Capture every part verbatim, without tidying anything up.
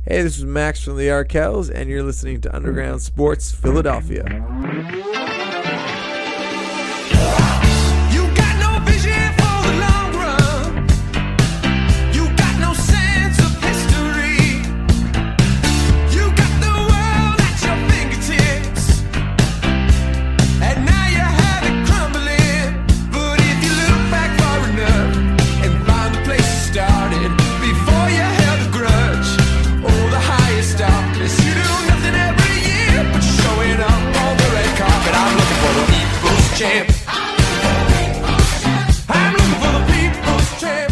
Hey, this is Max from the Arkells, and you're listening to Underground Sports Philadelphia. Champ. I'm looking for the people's champ.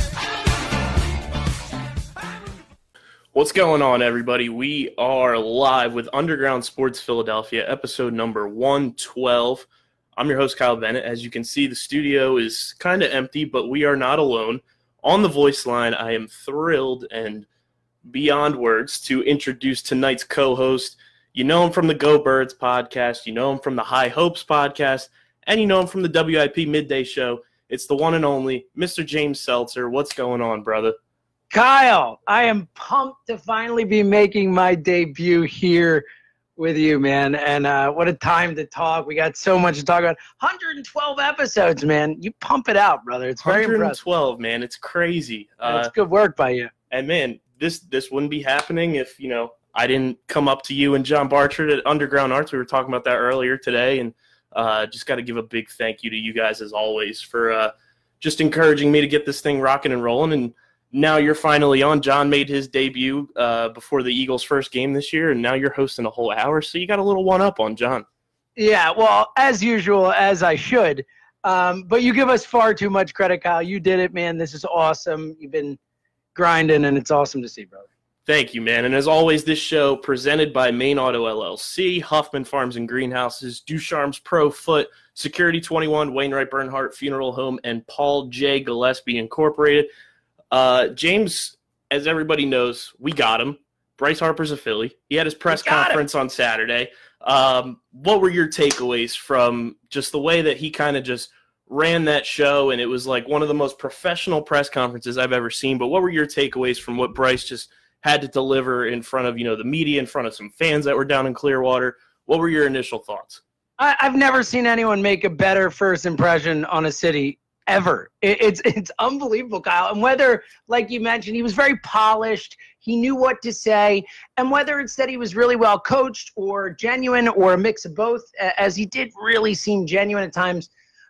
What's going on, everybody? We are live with Underground Sports Philadelphia, episode number one twelve. I'm your host, Kyle Bennett. As you can see, the studio is kind of empty, but we are not alone. On the voice line, I am thrilled and beyond words to introduce tonight's co-host. You know him from the Go Birds podcast. You know him from the High Hopes podcast. And you know him from the W I P Midday Show. It's the one and only Mister James Seltzer. What's going on, brother? Kyle, I am pumped to finally be making my debut here with you, man. And uh, what a time to talk. We got so much to talk about. one hundred twelve episodes, man. You pump it out, brother. It's very impressive. one twelve, man. It's crazy. That's uh, good work by you. And, man, this this wouldn't be happening if, you know, I didn't come up to you and John Barchard at Underground Arts. We were talking about that earlier today, and Uh, just got to give a big thank you to you guys, as always, for uh, just encouraging me to get this thing rocking and rolling. And now you're finally on. John made his debut uh, before the Eagles' first game this year, and now you're hosting a whole hour, so you got a little one-up on John. Yeah, well, as usual, as I should. Um, but you give us far too much credit, Kyle. You did it, man. This is awesome. You've been grinding, and it's awesome to see, brother. Thank you, man. And as always, this show presented by Main Auto L L C, Huffman Farms and Greenhouses, Ducharme's Pro Foot, Security twenty-one, Wainwright Bernhardt Funeral Home, and Paul J. Gillespie Incorporated. Uh, James, as everybody knows, we got him. Bryce Harper's a Philly. He had his press conference on Saturday. Um, what were your takeaways from just the way that he kind of just ran that show? And it was like one of the most professional press conferences I've ever seen. But what were your takeaways from what Bryce just had to deliver in front of, you know, the media, in front of some fans that were down in Clearwater? What were your initial thoughts? I, I've never seen anyone make a better first impression on a city ever. It, it's it's unbelievable, Kyle. And whether, like you mentioned, he was very polished, he knew what to say, and whether it's that he was really well coached or genuine or a mix of both, as he did really seem genuine at times,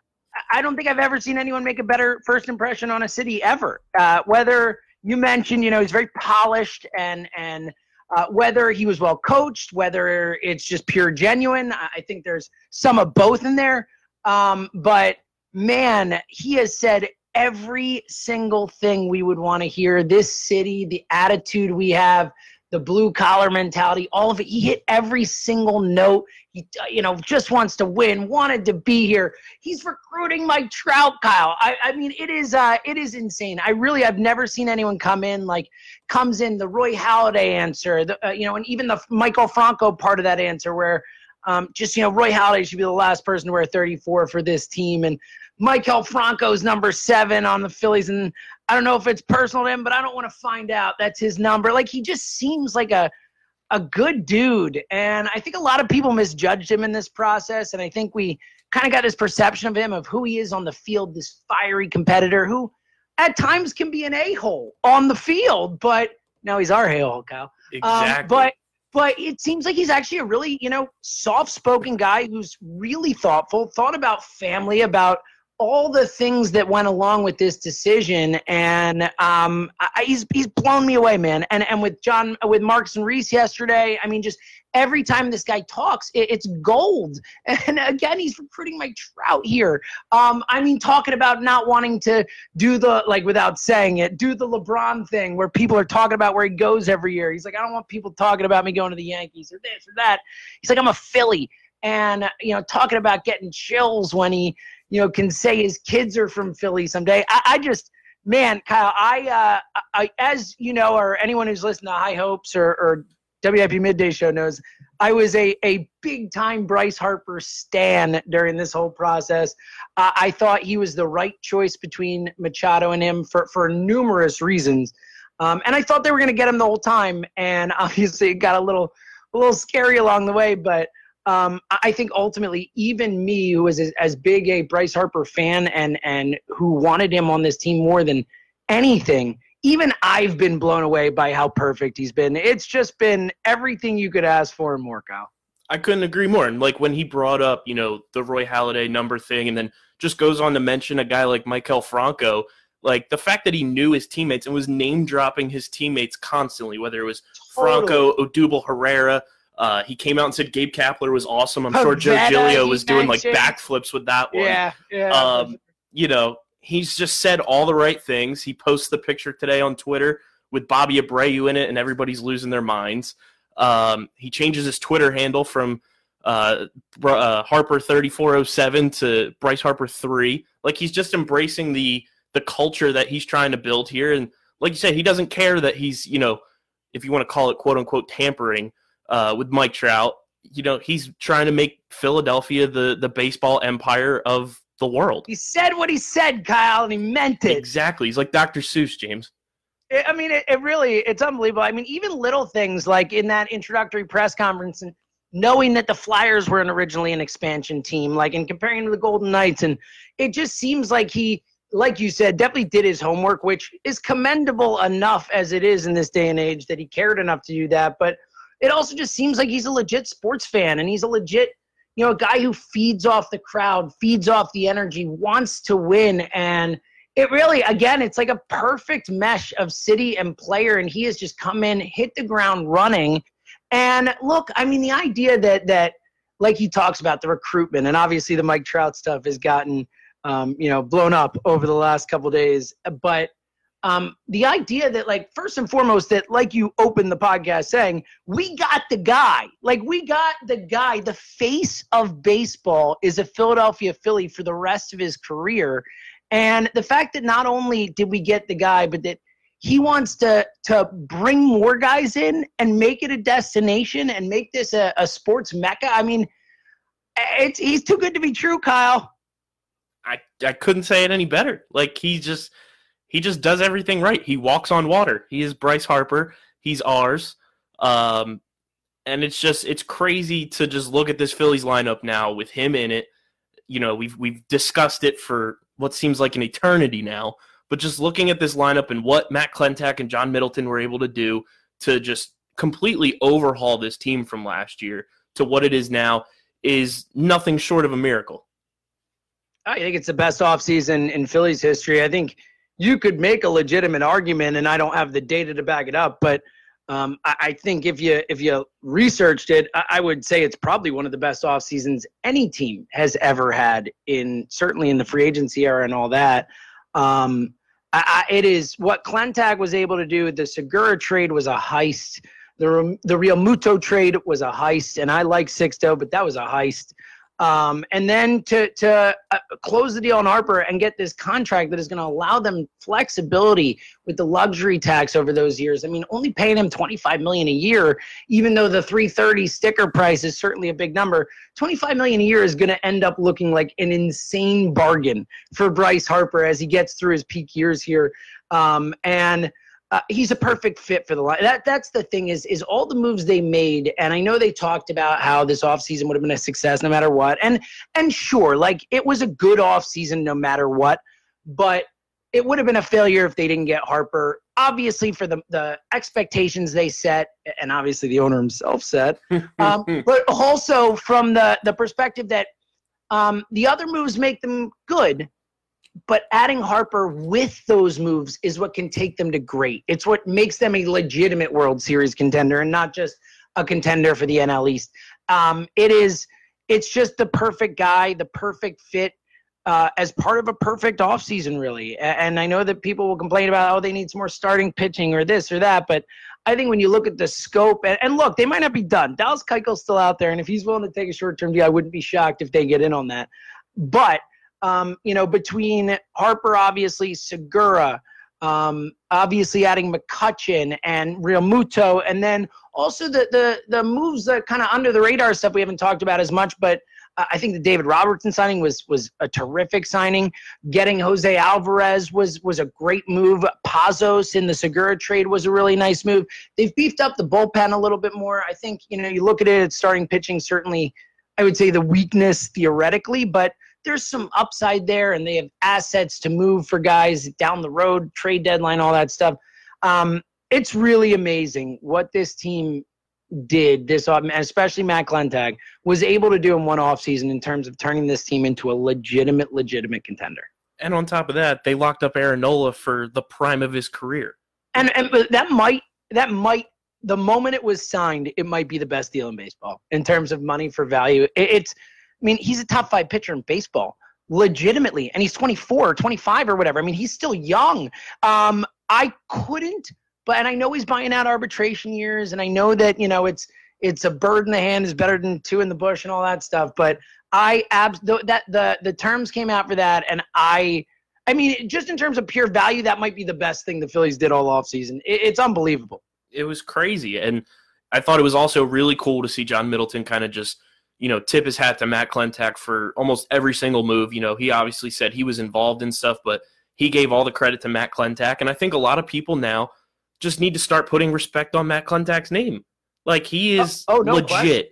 I don't think I've ever seen anyone make a better first impression on a city ever. Uh, whether you mentioned, you know, he's very polished, and and uh, whether he was well coached, whether it's just pure genuine, I think there's some of both in there. Um, but man, he has said every single thing we would want to hear. This city, the attitude we have, the blue collar mentality, all of it. He hit every single note. He, you know, just wants to win, wanted to be here. He's recruiting Mike Trout, Kyle. I, I mean, it is, uh, it is insane. I really, I've never seen anyone come in like comes in the Roy Halladay answer, the, uh, you know, and even the Michael Franco part of that answer, where um, just, you know, Roy Halladay should be the last person to wear thirty-four for this team, and Michael Franco's number seven on the Phillies, and I don't know if it's personal to him, but I don't want to find out. That's his number. Like, he just seems like a a good dude, and I think a lot of people misjudged him in this process, and I think we kind of got this perception of him, of who he is on the field, this fiery competitor who at times can be an a-hole on the field, but no, he's our a-hole, Kyle. Exactly. Um, but But it seems like he's actually a really, you know, soft-spoken guy who's really thoughtful, thought about family, about all the things that went along with this decision, and um, I, he's he's blown me away, man. And and with John, with Marks and Reese yesterday, I mean, just every time this guy talks, it, it's gold. And again, he's recruiting Mike Trout here. Um, I mean, talking about not wanting to do the, like, without saying it, do the LeBron thing where people are talking about where he goes every year. He's like, I don't want people talking about me going to the Yankees or this or that. He's like, I'm a Philly. And, you know, talking about getting chills when he, you know, can say his kids are from Philly someday. I, I just, man, Kyle, I, uh, I, as you know, or anyone who's listened to High Hopes or, or W I P Midday Show knows, I was a, a big-time Bryce Harper stan during this whole process. Uh, I thought he was the right choice between Machado and him for, for numerous reasons. Um, and I thought they were going to get him the whole time, and obviously it got a little a little scary along the way. But um, I think ultimately, even me, who is as, as big a Bryce Harper fan and and who wanted him on this team more than anything, even I've been blown away by how perfect he's been. It's just been everything you could ask for and more, Kyle. I couldn't agree more. And like when he brought up, you know, the Roy Halladay number thing, and then just goes on to mention a guy like Maikel Franco, like the fact that he knew his teammates and was name dropping his teammates constantly, whether it was Totally. Franco, Odubel Herrera. Uh, he came out and said Gabe Kapler was awesome. I'm sure Joe Pavetta, Giglio he was doing like mentioned. backflips with that one. Yeah, yeah. Um, you know, he's just said all the right things. He posts the picture today on Twitter with Bobby Abreu in it, and everybody's losing their minds. Um, he changes his Twitter handle from uh, uh, Harper thirty-four oh seven to Bryce Harper three. Like, he's just embracing the the culture that he's trying to build here. And like you said, he doesn't care that he's, you know, if you want to call it quote unquote tampering uh, with Mike Trout. You know, he's trying to make Philadelphia the the baseball empire of the world. He said what he said, Kyle, and he meant it. Exactly. He's like Doctor Seuss, James. I mean, it, it really, it's unbelievable. I mean, even little things like in that introductory press conference and knowing that the Flyers were an originally an expansion team, like in comparing to the Golden Knights. And it just seems like he, like you said, definitely did his homework, which is commendable enough as it is in this day and age that he cared enough to do that. But it also just seems like he's a legit sports fan, and he's a legit, you know, a guy who feeds off the crowd, feeds off the energy, wants to win. And it really, again, it's like a perfect mesh of city and player, and he has just come in, hit the ground running. And look, I mean, the idea that, that like he talks about the recruitment, and obviously the Mike Trout stuff has gotten, um, you know, blown up over the last couple of days. But um, the idea that, like, first and foremost, that, like you opened the podcast saying, we got the guy. Like, we got the guy. The face of baseball is a Philadelphia Philly for the rest of his career. And the fact that not only did we get the guy, but that he wants to to bring more guys in and make it a destination and make this a, a sports mecca. I mean, it's he's too good to be true, Kyle. I, I couldn't say it any better. Like, he just he just does everything right. He walks on water. He is Bryce Harper. He's ours. Um, and it's just it's crazy to just look at this Phillies lineup now with him in it. You know, we've we've discussed it for what seems like an eternity now, but just looking at this lineup and what Matt Klentak and John Middleton were able to do to just completely overhaul this team from last year to what it is now is nothing short of a miracle. I think it's the best offseason in Phillies history. I think you could make a legitimate argument, and I don't have the data to back it up, but um, I, I think if you if you researched it, I, I would say it's probably one of the best off seasons any team has ever had, in certainly in the free agency era and all that. Um, I, I, it is what Klentak was able to do. The Segura trade was a heist. The the Real Muto trade was a heist, and I like Sixto, but that was a heist. Um, and then to to uh, close the deal on Harper and get this contract that is going to allow them flexibility with the luxury tax over those years. I mean, only paying him twenty-five million dollars a year, even though the three thirty sticker price is certainly a big number. twenty-five million dollars a year is going to end up looking like an insane bargain for Bryce Harper as he gets through his peak years here. Um, and Uh, he's a perfect fit for the line. That that's the thing is is all the moves they made, and I know they talked about how this offseason would have been a success no matter what. And and sure, like it was a good offseason no matter what, but it would have been a failure if they didn't get Harper. Obviously, for the the expectations they set, and obviously the owner himself set, um, but also from the the perspective that um, the other moves make them good. But adding Harper with those moves is what can take them to great. It's what makes them a legitimate World Series contender and not just a contender for the N L East. Um, it is, it's just the perfect guy, the perfect fit uh, as part of a perfect offseason, really. And I know that people will complain about, oh, they need some more starting pitching or this or that. But I think when you look at the scope, and, and look, they might not be done. Dallas Keuchel's still out there, and if he's willing to take a short-term deal, I wouldn't be shocked if they get in on that. But Um, you know, between Harper, obviously, Segura, um, obviously adding McCutchen and Real Muto, and then also the the the moves that kind of under the radar stuff we haven't talked about as much, but Uh, I think the David Robertson signing was was a terrific signing. Getting Jose Alvarez was was a great move. Pazos in the Segura trade was a really nice move. They've beefed up the bullpen a little bit more. I think, you know, you look at it, it's starting pitching, certainly, I would say the weakness theoretically, but there's some upside there, and they have assets to move for guys down the road, trade deadline, all that stuff. Um, it's really amazing what this team did, this, especially Matt Klentak, was able to do in one offseason in terms of turning this team into a legitimate, legitimate contender. And on top of that, they locked up Aaron Nola for the prime of his career. And, and that might, that might, the moment it was signed, it might be the best deal in baseball in terms of money for value. It, it's, I mean, he's a top five pitcher in baseball, legitimately, and he's twenty-four or twenty-five or whatever. I mean, he's still young. Um, I couldn't, but and I know he's buying out arbitration years, and I know that, you know, it's it's a bird in the hand is better than two in the bush and all that stuff. But I abs that the the terms came out for that, and I, I mean, just in terms of pure value, that might be the best thing the Phillies did all offseason. It, it's unbelievable. It was crazy, and I thought it was also really cool to see John Middleton kind of just, you know, tip his hat to Matt Klentak for almost every single move. You know, he obviously said he was involved in stuff, but he gave all the credit to Matt Klentak. And I think a lot of people now just need to start putting respect on Matt Klentak's name. Like, he is oh, oh, no legit. question.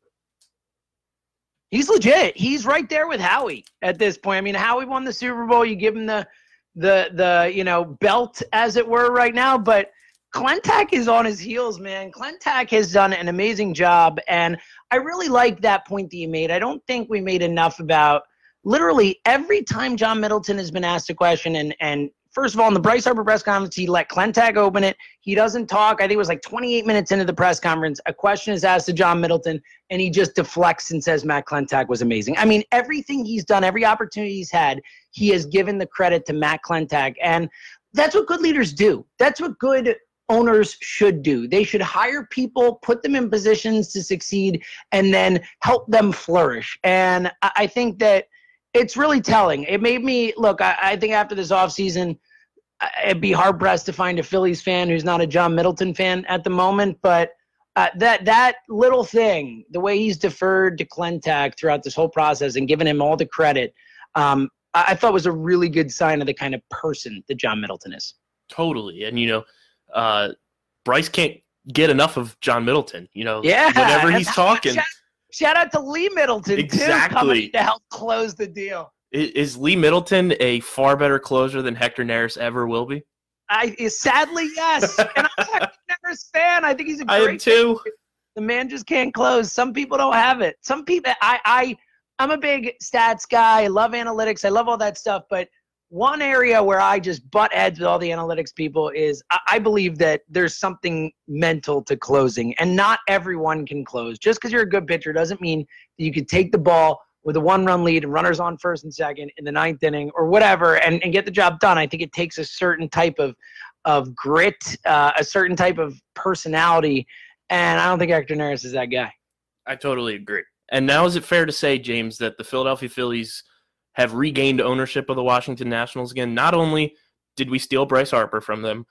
He's legit. He's right there with Howie at this point. I mean, Howie won the Super Bowl. You give him the, the, the, you know, belt, as it were, right now. But Klentak is on his heels, man. Klentak has done an amazing job, and I really like that point that you made. I don't think we made enough about literally every time John Middleton has been asked a question, and, and first of all, in the Bryce Harper press conference, he let Klentak open it. He doesn't talk. I think it was like twenty-eight minutes into the press conference, a question is asked to John Middleton, and he just deflects and says Matt Klentak was amazing. I mean, everything he's done, every opportunity he's had, he has given the credit to Matt Klentak, and that's what good leaders do. That's what good owners should do. They should hire people, put them in positions to succeed, and then help them flourish. And I think that it's really telling. It made me, look, I, I think after this offseason, I'd be hard-pressed to find a Phillies fan who's not a John Middleton fan at the moment, but uh, that that little thing, the way he's deferred to Klentak throughout this whole process and given him all the credit, um, I, I thought was a really good sign of the kind of person that John Middleton is. Totally. And, you know, Uh, Bryce can't get enough of John Middleton, you know, yeah, whenever he's talking. Shout, shout out to Lee Middleton, exactly. too, coming to help close the deal. Is, is Lee Middleton a far better closer than Hector Neris ever will be? I Sadly, yes. And I'm a Hector Neris fan. I think he's a great I am too. fan. The man just can't close. Some people don't have it. Some people, I, I, I'm a big stats guy. I love analytics. I love all that stuff, but one area where I just butt heads with all the analytics people is I, I believe that there's something mental to closing, and not everyone can close. Just because you're a good pitcher doesn't mean that you could take the ball with a one-run lead and runners on first and second in the ninth inning or whatever and, and get the job done. I think it takes a certain type of of grit, uh, a certain type of personality, and I don't think Hector Neris is that guy. I totally agree. And now is it fair to say, James, that the Philadelphia Phillies have regained ownership of the Washington Nationals again? Not only did we steal Bryce Harper from them,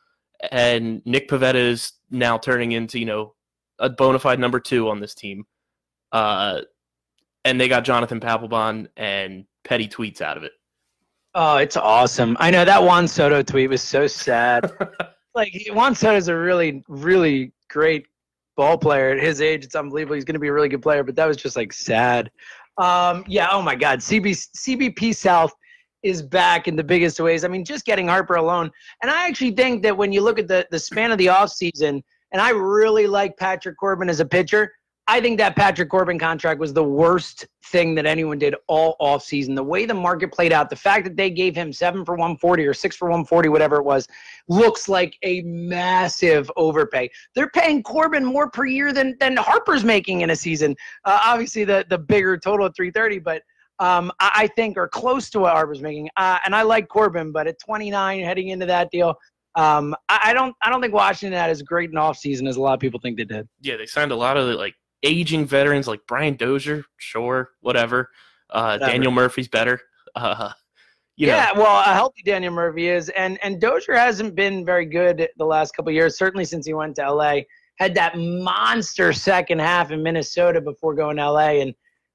and Nick Pivetta is now turning into, you know, a bona fide number two on this team, uh, and they got Jonathan Papelbon and petty tweets out of it. Oh, it's awesome. I know that Juan Soto tweet was so sad. Like, Juan Soto is a really, really great ball player at his age. It's unbelievable. He's going to be a really good player, but that was just, like, sad. Um, yeah, oh, my God. C B, C B P South is back in the biggest ways. I mean, just getting Harper alone. And I actually think that when you look at the, the span of the offseason, and I really like Patrick Corbin as a pitcher, I think that Patrick Corbin contract was the worst thing that anyone did all offseason. The way the market played out, the fact that they gave him seven for one forty or six for one forty, whatever it was, looks like a massive overpay. They're paying Corbin more per year than than Harper's making in a season. Uh, obviously, the, the bigger total at three thirty, but um, I, I think are close to what Harper's making. Uh, and I like Corbin, but at twenty-nine, heading into that deal, um, I, I don't I don't think Washington had as great an offseason as a lot of people think they did. Yeah, they signed a lot of like aging veterans like Brian Dozier, sure, whatever. Uh, whatever. Daniel Murphy's better. Uh, you yeah, know. well, a healthy Daniel Murphy is, and and Dozier hasn't been very good the last couple of years. Certainly since he went to L A, had that monster second half in Minnesota before going to L A, and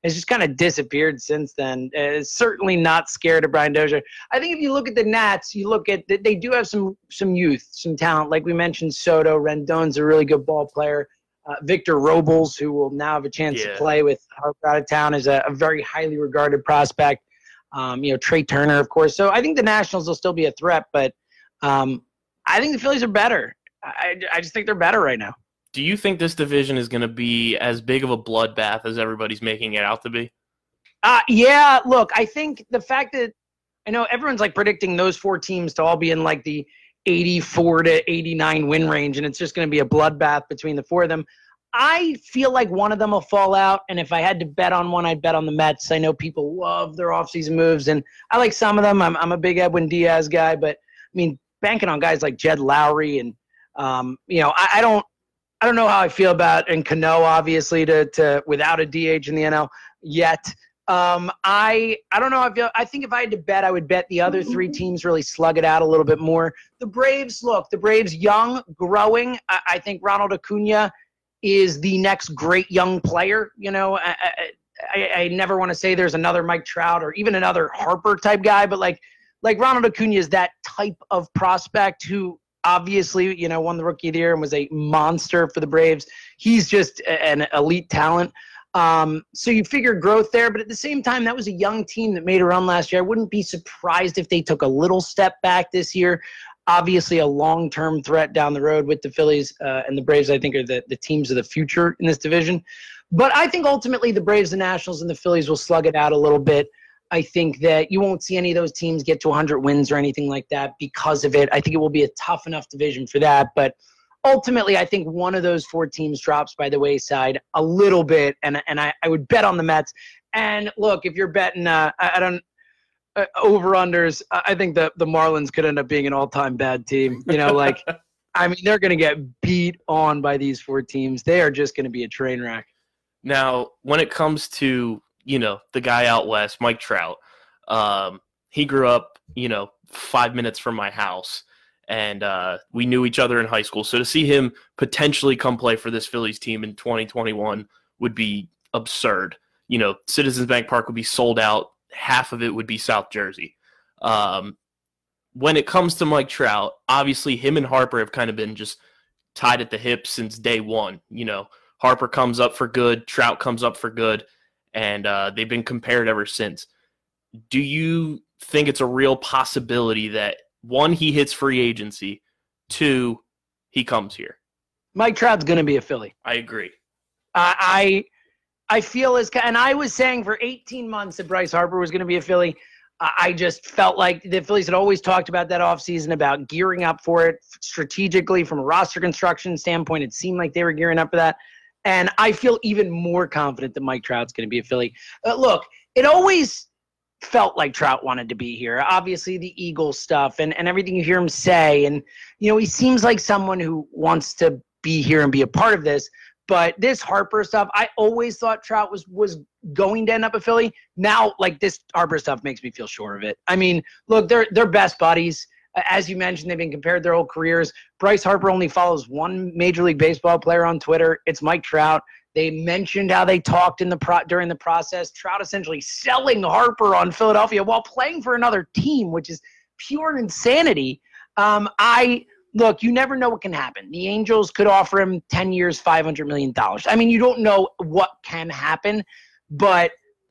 It's just kind of disappeared since then. Uh, certainly not scared of Brian Dozier. I think if you look at the Nats, you look at they do have some some youth, some talent. Like we mentioned, Soto, Rendon's a really good ball player. Uh, Victor Robles, who will now have a chance Yeah. to play with Harper out of town, is a, a very highly regarded prospect. Um, you know, Trey Turner, of course. So I think the Nationals will still be a threat, but um, I think the Phillies are better. I, I just think they're better right now. Do you think this division is going to be as big of a bloodbath as everybody's making it out to be? Uh, yeah, look, I think the fact that I know everyone's like predicting those four teams to all be in like the eighty-four to eighty-nine win range, and it's just going to be a bloodbath between the four of them. I feel like one of them will fall out, and if I had to bet on one, I'd bet on the Mets. I know people love their offseason moves, and I like some of them. I'm, I'm a big Edwin Diaz guy, but, I mean, banking on guys like Jed Lowry and, um, you know, I, I don't I don't know how I feel about, and Cano, obviously, to, to without a D H in the N L yet. Um, I I don't know. I feel. I think if I had to bet, I would bet the other three teams really slug it out a little bit more. The Braves, look, the Braves, young, growing. I, I think Ronald Acuna is the next great young player. You know, I, I, I never want to say there's another Mike Trout or even another Harper type guy, but like like Ronald Acuna is that type of prospect who obviously, you know, won the Rookie of the Year and was a monster for the Braves. He's just an elite talent. Um, so you figure growth there, but at the same time, that was a young team that made a run last year. I wouldn't be surprised if they took a little step back this year. Obviously, a long-term threat down the road with the Phillies uh, and the Braves, I think, are the, the teams of the future in this division. But I think ultimately the Braves, the Nationals, and the Phillies will slug it out a little bit. I think that you won't see any of those teams get to one hundred wins or anything like that because of it. I think it will be a tough enough division for that. But ultimately, I think one of those four teams drops by the wayside a little bit, and and I, I would bet on the Mets. And look, if you're betting, uh, I, I don't uh, over-unders, I think the, the Marlins could end up being an all-time bad team. You know, like, I mean, they're going to get beat on by these four teams. They are just going to be a train wreck. Now, when it comes to, you know, the guy out west, Mike Trout, um, he grew up, you know, five minutes from my house, and uh, we knew each other in high school. So to see him potentially come play for this Phillies team in twenty twenty-one would be absurd. You know, Citizens Bank Park would be sold out. Half of it would be South Jersey. Um, when it comes to Mike Trout, obviously him and Harper have kind of been just tied at the hip since day one. You know, Harper comes up for good, Trout comes up for good, and uh, they've been compared ever since. Do you think it's a real possibility that, one, he hits free agency, two, he comes here? Mike Trout's going to be a Philly. I agree. Uh, I I feel as, and I was saying for eighteen months that Bryce Harper was going to be a Philly. Uh, I just felt like the Phillies had always talked about that offseason, about gearing up for it strategically from a roster construction standpoint. It seemed like they were gearing up for that. And I feel even more confident that Mike Trout's going to be a Philly. Uh, look, it always felt like Trout wanted to be here. Obviously, the Eagles stuff and, and everything you hear him say. And, you know, he seems like someone who wants to be here and be a part of this. But this Harper stuff, I always thought Trout was was going to end up a Philly. Now, like, this Harper stuff makes me feel sure of it. I mean, look, they're they're best buddies. As you mentioned, they've been compared their whole careers. Bryce Harper only follows one Major League Baseball player on Twitter. It's Mike Trout. They mentioned how they talked in the pro- during the process. Trout essentially selling Harper on Philadelphia while playing for another team, which is pure insanity. Um, I look, you never know what can happen. The Angels could offer him ten years, five hundred million dollars. I mean, you don't know what can happen, but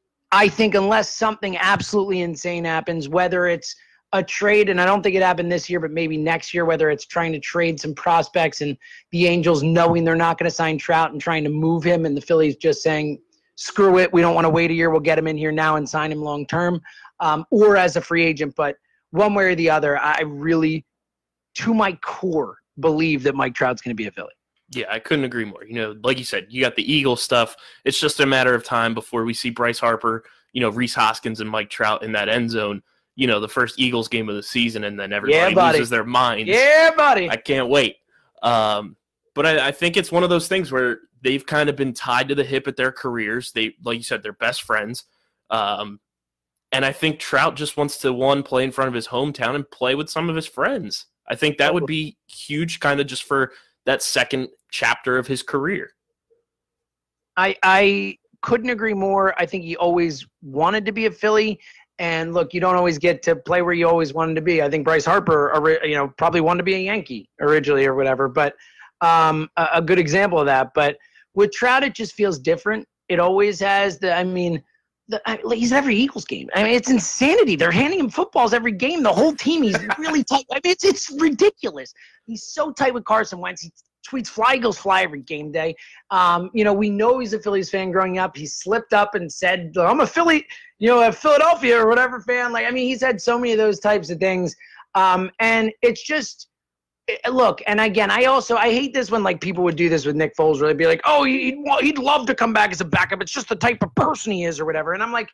I think unless something absolutely insane happens, whether it's a trade, and I don't think it happened this year, but maybe next year, whether it's trying to trade some prospects and the Angels knowing they're not going to sign Trout and trying to move him, and the Phillies just saying, screw it, we don't want to wait a year, we'll get him in here now and sign him long term, um, or as a free agent. But one way or the other, I really, to my core, believe that Mike Trout's going to be a Philly. Yeah, I couldn't agree more. You know, like you said, you got the Eagles stuff. It's just a matter of time before we see Bryce Harper, you know, Rhys Hoskins and Mike Trout in that end zone. You know, the first Eagles game of the season, and then everybody yeah, loses their minds. Yeah, buddy. I can't wait. Um, but I, I think it's one of those things where they've kind of been tied to the hip at their careers. They, like you said, they're best friends. Um, and I think Trout just wants to, one, play in front of his hometown and play with some of his friends. I think that would be huge kind of just for that second chapter of his career. I I couldn't agree more. I think he always wanted to be a Philly. And look, you don't always get to play where you always wanted to be. I think Bryce Harper, you know, probably wanted to be a Yankee originally or whatever, but um, a, a good example of that. But with Trout, it just feels different. It always has the, I mean, the, I, he's at every Eagles game. I mean, it's insanity. They're handing him footballs every game. The whole team, he's really tight. I mean, it's, it's ridiculous. He's so tight with Carson Wentz. He tweets fly Eagles fly every game day. Um, you know, we know he's a Phillies fan growing up. He slipped up and said, I'm a Philly, you know, a Philadelphia or whatever fan. Like, I mean, he's had so many of those types of things. Um, and it's just, look, and again, I also, I hate this when like people would do this with Nick Foles, where they'd be like, oh, he'd, he'd love to come back as a backup. It's just the type of person he is or whatever. And I'm like,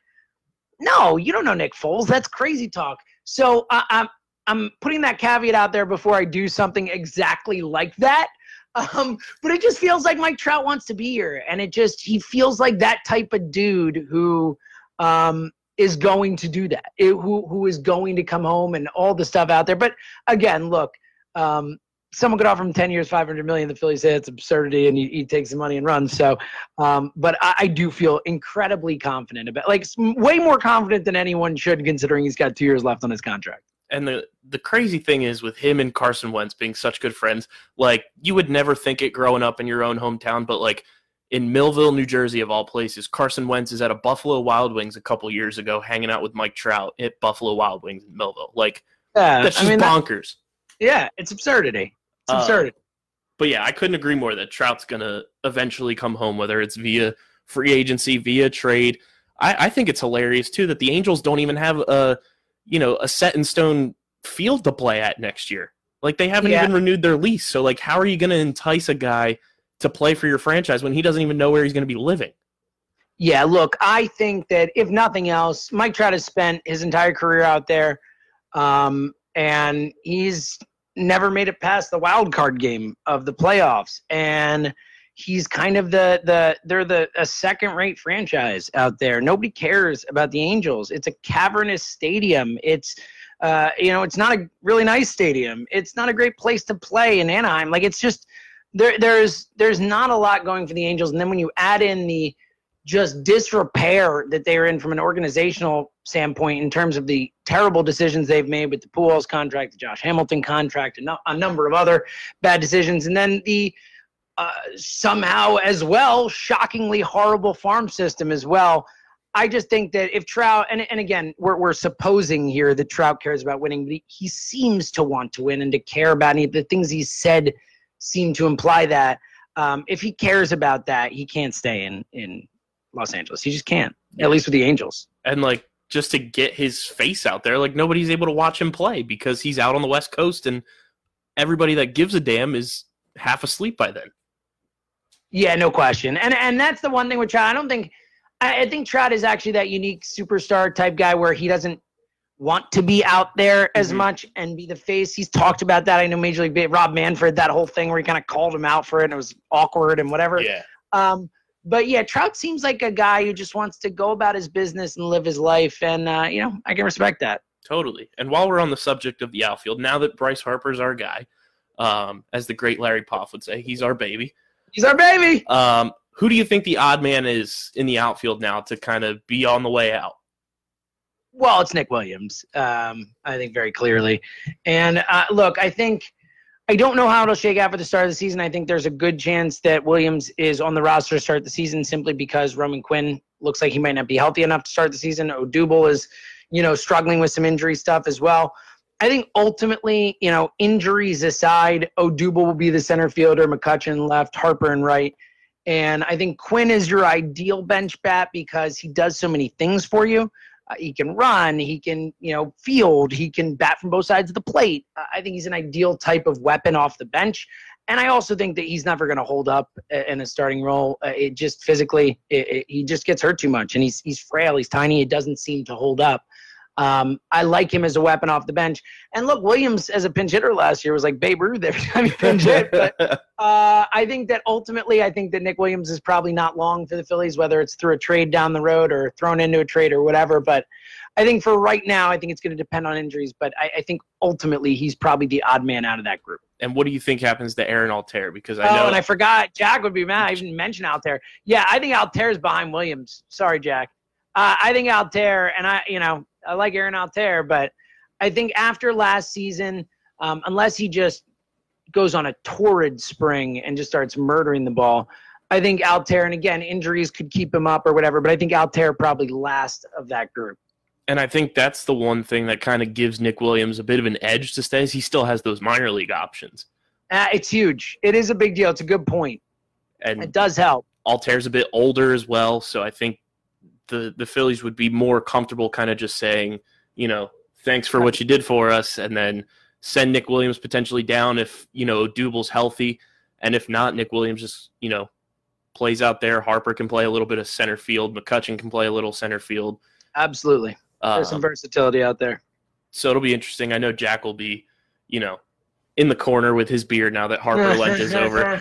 no, you don't know Nick Foles. That's crazy talk. So uh, I'm, I'm putting that caveat out there before I do something exactly like that. Um, but it just feels like Mike Trout wants to be here. And it just, he feels like that type of dude who um, is going to do that, it, who who is going to come home and all the stuff out there. But again, look, um, someone could offer him ten years, five hundred million dollars. The Phillies say it's absurdity and he, he takes the money and runs. So, um, but I, I do feel incredibly confident about, like way more confident than anyone should, considering he's got two years left on his contract. And the, the crazy thing is with him and Carson Wentz being such good friends, like you would never think it growing up in your own hometown, but like in Millville, New Jersey, of all places, Carson Wentz is at a Buffalo Wild Wings a couple years ago hanging out with Mike Trout at Buffalo Wild Wings in Millville. Like, yeah, that's just I mean, bonkers. That, yeah, it's absurdity. It's uh, absurdity. But yeah, I couldn't agree more that Trout's going to eventually come home, whether it's via free agency, via trade. I, I think it's hilarious, too, that the Angels don't even have a, you know, a set-in-stone field to play at next year. Like, they haven't yeah. even renewed their lease. So, like, how are you going to entice a guy to play for your franchise when he doesn't even know where he's going to be living? Yeah, look, I think that if nothing else, Mike Trout has spent his entire career out there, um, and he's never made it past the wild card game of the playoffs. And he's kind of the the they're the a second-rate franchise out there. Nobody cares about the Angels. It's a cavernous stadium. It's uh, you know, it's not a really nice stadium. It's not a great place to play in Anaheim. Like, it's just there there's there's not a lot going for the Angels. And then when you add in the just disrepair that they're in from an organizational standpoint in terms of the terrible decisions they've made with the Pujols contract, the Josh Hamilton contract, and a number of other bad decisions, and then the uh, somehow as well shockingly horrible farm system as well. I just think that if Trout, and, and again, we're, we're supposing here that Trout cares about winning, but he, he seems to want to win and to care about it. The things he said seem to imply that. Um, if he cares about that, he can't stay in, in Los Angeles. He just can't, at least with the Angels. And, like, just to get his face out there, like, nobody's able to watch him play because he's out on the West Coast and everybody that gives a damn is half asleep by then. Yeah, no question. And and that's the one thing with Trout. I don't think I, I think Trout is actually that unique superstar type guy where he doesn't want to be out there as mm-hmm. much and be the face. He's talked about that. I know Major League Baseball, Rob Manfred, that whole thing where he kind of called him out for it and it was awkward and whatever. Yeah. Um, but yeah, Trout seems like a guy who just wants to go about his business and live his life. And, uh, you know, I can respect that. Totally. And while we're on the subject of the outfield, now that Bryce Harper's our guy, um, as the great Larry Poff would say, he's our baby. He's our baby. Um, who do you think the odd man is in the outfield now to kind of be on the way out? Well, it's Nick Williams, um, I think very clearly. And uh, look, I think I don't know how it'll shake out for the start of the season. I think there's a good chance that Williams is on the roster to start the season simply because Roman Quinn looks like he might not be healthy enough to start the season. Odubel is, you know, struggling with some injury stuff as well. I think ultimately, you know, injuries aside, Odubel will be the center fielder, McCutchen left, Harper and right. And I think Quinn is your ideal bench bat because he does so many things for you. Uh, he can run, he can, you know, field, he can bat from both sides of the plate. Uh, I think he's an ideal type of weapon off the bench. And I also think that he's never going to hold up in a starting role. Uh, it just physically, it, it, he just gets hurt too much. And he's he's frail, he's tiny, it doesn't seem to hold up. Um, I like him as a weapon off the bench. And look, Williams as a pinch hitter last year was like Babe Ruth every time he pinch hit. But uh, I think that ultimately, I think that Nick Williams is probably not long for the Phillies, whether it's through a trade down the road or thrown into a trade or whatever. But I think for right now, I think it's going to depend on injuries. But I, I think ultimately he's probably the odd man out of that group. And what do you think happens to Aaron Altair? Because I oh, know, and I forgot Jack would be mad. I even mentioned Altair. Yeah, I think Altair is behind Williams. Sorry, Jack. Uh, I think Altair, and I, you know, I like Aaron Altair, but I think after last season, um, unless he just goes on a torrid spring and just starts murdering the ball, I think Altair, and again, injuries could keep him up or whatever, but I think Altair probably last of that group. And I think that's the one thing that kind of gives Nick Williams a bit of an edge to stay is he still has those minor league options. Uh, it's huge. It is a big deal. It's a good point. And it does help. Altair's a bit older as well, so I think the, the Phillies would be more comfortable kind of just saying, you know, thanks for what you did for us, and then send Nick Williams potentially down if, you know, Odubel's healthy. And if not, Nick Williams just, you know, plays out there. Harper can play a little bit of center field. McCutchen can play a little center field. Absolutely. There's some Um, versatility out there. So it'll be interesting. I know Jack will be, you know, in the corner with his beard now that Harper Lent is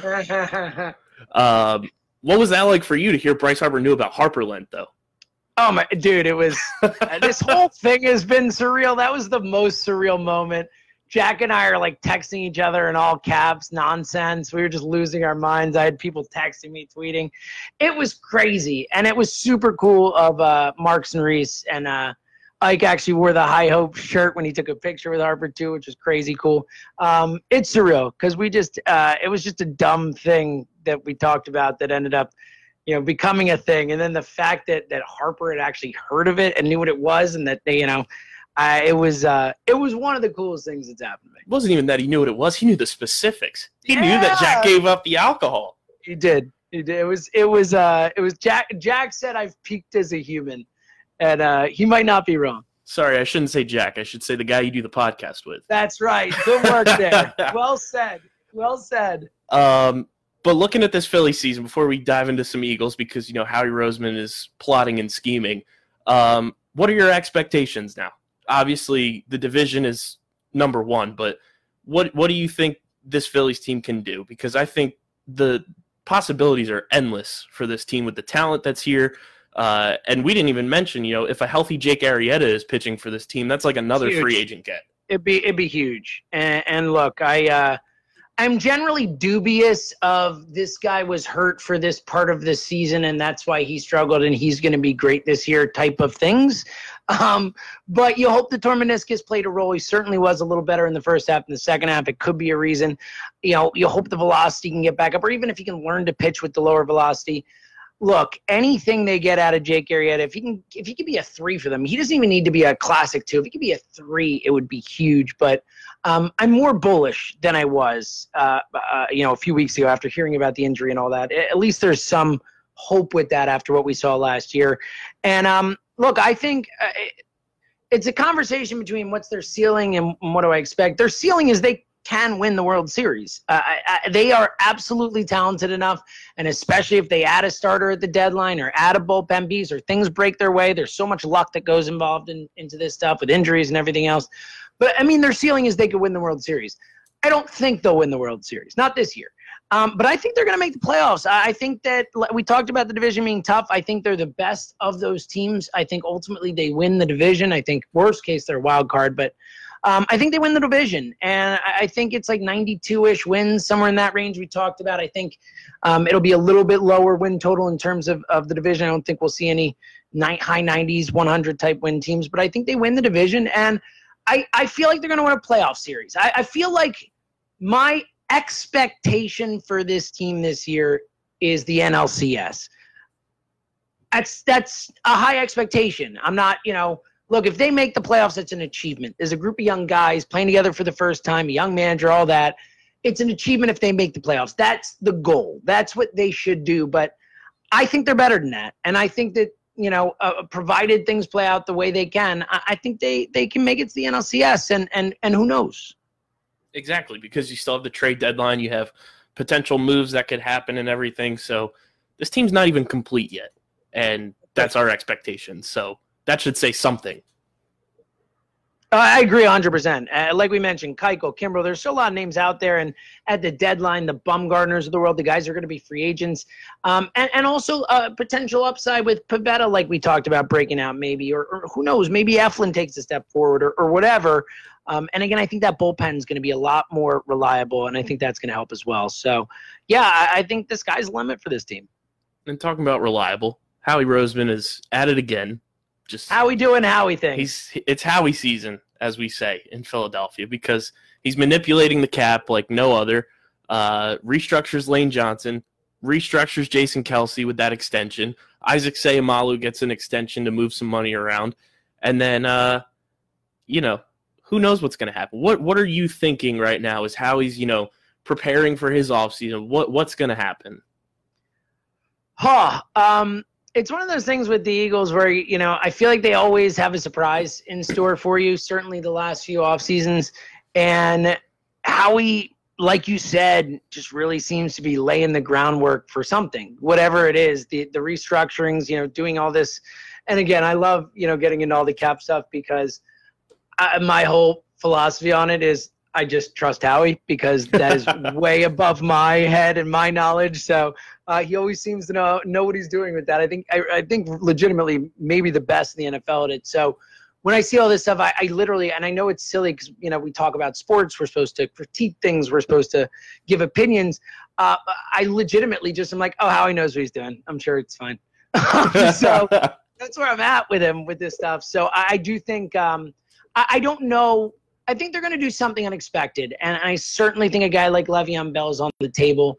over. Um, what was that like for you to hear Bryce Harper knew about Harper Lent, though? Oh my dude, it was this whole thing has been surreal. That was the most surreal moment. Jack and I are like texting each other in all caps, nonsense. We were just losing our minds. I had people texting me, tweeting. It was crazy, and it was super cool of uh, Marks and Reese, and uh, Ike actually wore the High Hope shirt when he took a picture with Harper too, which was crazy cool. Um, it's surreal because we just uh, it was just a dumb thing that we talked about that ended up, you know, becoming a thing. And then the fact that, that Harper had actually heard of it and knew what it was, and that they, you know, I, it was uh, it was one of the coolest things that's happened to me. It wasn't even that he knew what it was. He knew the specifics. He Yeah. knew that Jack gave up the alcohol. He did. He did. It was it was uh it was Jack. Jack said I've peaked as a human, and uh, he might not be wrong. Sorry, I shouldn't say Jack. I should say the guy you do the podcast with. That's right. Good work there. Well said. Well said. Um, but looking at this Philly season, before we dive into some Eagles, because, you know, Howie Roseman is plotting and scheming, um, what are your expectations now? Obviously, the division is number one, but what what do you think this Phillies team can do? Because I think the possibilities are endless for this team with the talent that's here. Uh, and we didn't even mention, you know, if a healthy Jake Arrieta is pitching for this team, that's like another Huge. free agent get. It'd be it'd be huge. And, and look, I uh, I'm generally dubious of this guy was hurt for this part of the season, and that's why he struggled, and he's going to be great this year type of things. Um, but you hope the torn meniscus played a role. He certainly was a little better in the first half. In the second half, it could be a reason. You know, you hope the velocity can get back up, or even if he can learn to pitch with the lower velocity. Look, anything they get out of Jake Arrieta, if he can, if he could be a three for them, he doesn't even need to be a classic two. If he could be a three, it would be huge. But um, I'm more bullish than I was, uh, uh, you know, a few weeks ago after hearing about the injury and all that. At least there's some hope with that after what we saw last year. And um, look, I think uh, it's a conversation between what's their ceiling and what do I expect. Their ceiling is they can win the World Series. Uh, I, I, they are absolutely talented enough, and especially if they add a starter at the deadline or add a bullpen piece or things break their way, there's so much luck that goes involved in, into this stuff with injuries and everything else. But, I mean, their ceiling is they could win the World Series. I don't think they'll win the World Series, not this year. Um, but I think they're going to make the playoffs. I, I think that we talked about the division being tough. I think they're the best of those teams. I think ultimately they win the division. I think worst case they're a wild card, but Um, I think they win the division, and I think it's like ninety-two-ish wins, somewhere in that range we talked about. I think um, it'll be a little bit lower win total in terms of, of the division. I don't think we'll see any ni- high nineties, one hundred type win teams, but I think they win the division, and I, I feel like they're going to win a playoff series. I, I feel like my expectation for this team this year is the N L C S. That's, that's a high expectation. I'm not, you know, look, if they make the playoffs, it's an achievement. There's a group of young guys playing together for the first time, a young manager, all that. It's an achievement if they make the playoffs. That's the goal. That's what they should do. But I think they're better than that. And I think that, you know, uh, provided things play out the way they can, I, I think they, they can make it to the N L C S. And, and, and who knows? Exactly, because you still have the trade deadline. You have potential moves that could happen and everything. So this team's not even complete yet. And that's our expectation. So that should say something. Uh, I agree one hundred percent. Uh, like we mentioned, Keuchel, Kimbrel, there's still a lot of names out there. And at the deadline, the Bumgarners of the world, the guys are going to be free agents. Um, and, and also uh, potential upside with Pivetta, like we talked about, breaking out maybe. Or, or who knows, maybe Eflin takes a step forward or, or whatever. Um, and again, I think that bullpen is going to be a lot more reliable, and I think that's going to help as well. So, yeah, I, I think the sky's the limit for this team. And talking about reliable, Howie Roseman is at it again. Just how we doing, Howie thing? He's it's Howie season, as we say in Philadelphia, because he's manipulating the cap like no other. Uh, restructures Lane Johnson, restructures Jason Kelce with that extension. Isaac Seumalo gets an extension to move some money around, and then uh, you know, who knows what's going to happen? What What are you thinking right now? Is Howie's you know preparing for his offseason? What What's going to happen? Huh. Um. It's one of those things with the Eagles where, you know, I feel like they always have a surprise in store for you, certainly the last few off seasons. And Howie, like you said, just really seems to be laying the groundwork for something, whatever it is, the, the restructurings, you know, doing all this. And again, I love, you know, getting into all the cap stuff because I, my whole philosophy on it is I just trust Howie because that is way above my head and my knowledge. So uh, he always seems to know know what he's doing with that. I think I, I think legitimately maybe the best in the N F L at it. So when I see all this stuff, I, I literally, and I know it's silly because, you know, we talk about sports. We're supposed to critique things. We're supposed to give opinions. Uh, I legitimately just am like, oh, Howie knows what he's doing. I'm sure it's fine. So that's where I'm at with him with this stuff. So I, I do think um, I, I don't know. I think they're going to do something unexpected, and I certainly think a guy like Le'Veon Bell is on the table.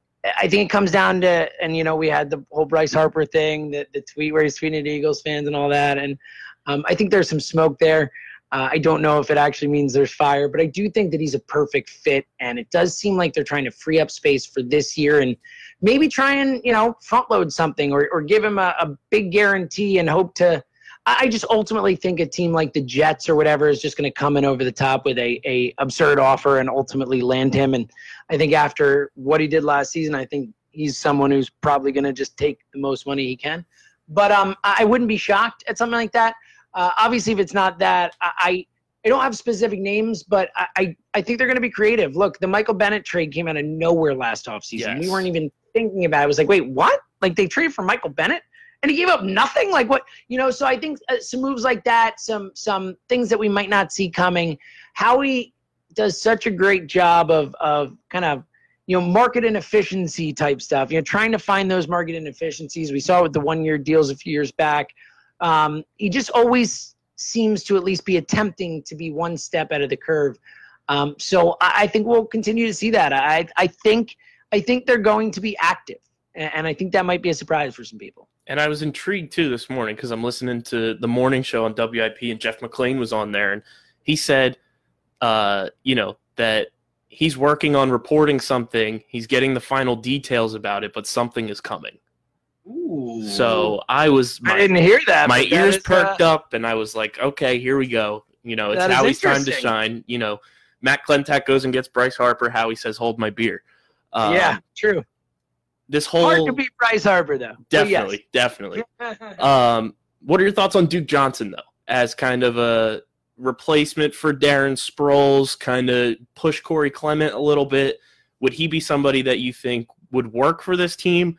I think it comes down to, and, you know, we had the whole Bryce Harper thing, the, the tweet where he's tweeting at Eagles fans and all that, and um, I think there's some smoke there. Uh, I don't know if it actually means there's fire, but I do think that he's a perfect fit, and it does seem like they're trying to free up space for this year and maybe try and, you know, front load something or, or give him a, a big guarantee and hope to – I just ultimately think a team like the Jets or whatever is just going to come in over the top with a, a absurd offer and ultimately land him. And I think after what he did last season, I think he's someone who's probably going to just take the most money he can. But um, I wouldn't be shocked at something like that. Uh, obviously, if it's not that, I I don't have specific names, but I, I, I think they're going to be creative. Look, the Michael Bennett trade came out of nowhere last offseason. Yes. We weren't even thinking about it. It was like, wait, what? Like they traded for Michael Bennett? And he gave up nothing? Like what? You know, so I think uh, some moves like that, some some things that we might not see coming. Howie does such a great job of of kind of, you know, market inefficiency type stuff. You know, trying to find those market inefficiencies. We saw it with the one-year deals a few years back. Um, he just always seems to at least be attempting to be one step out of the curve. Um, so I, I think we'll continue to see that. I I think I think they're going to be active, and, and I think that might be a surprise for some people. And I was intrigued, too, this morning because I'm listening to the morning show on W I P, and Jeff McClain was on there, and he said, uh, you know, that he's working on reporting something. He's getting the final details about it, but something is coming. Ooh. So I was – I didn't hear that. My but that ears is, perked uh, up, and I was like, okay, here we go. You know, it's That is Howie's time to interesting. shine. You know, Matt Klentak goes and gets Bryce Harper. Howie says, hold my beer. Um, yeah, true. This whole Hard to beat Bryce Harper, though. But definitely, definitely. yes. Um, what are your thoughts on Duke Johnson, though, as kind of a replacement for Darren Sproles, kind of push Corey Clement a little bit? Would he be somebody that you think would work for this team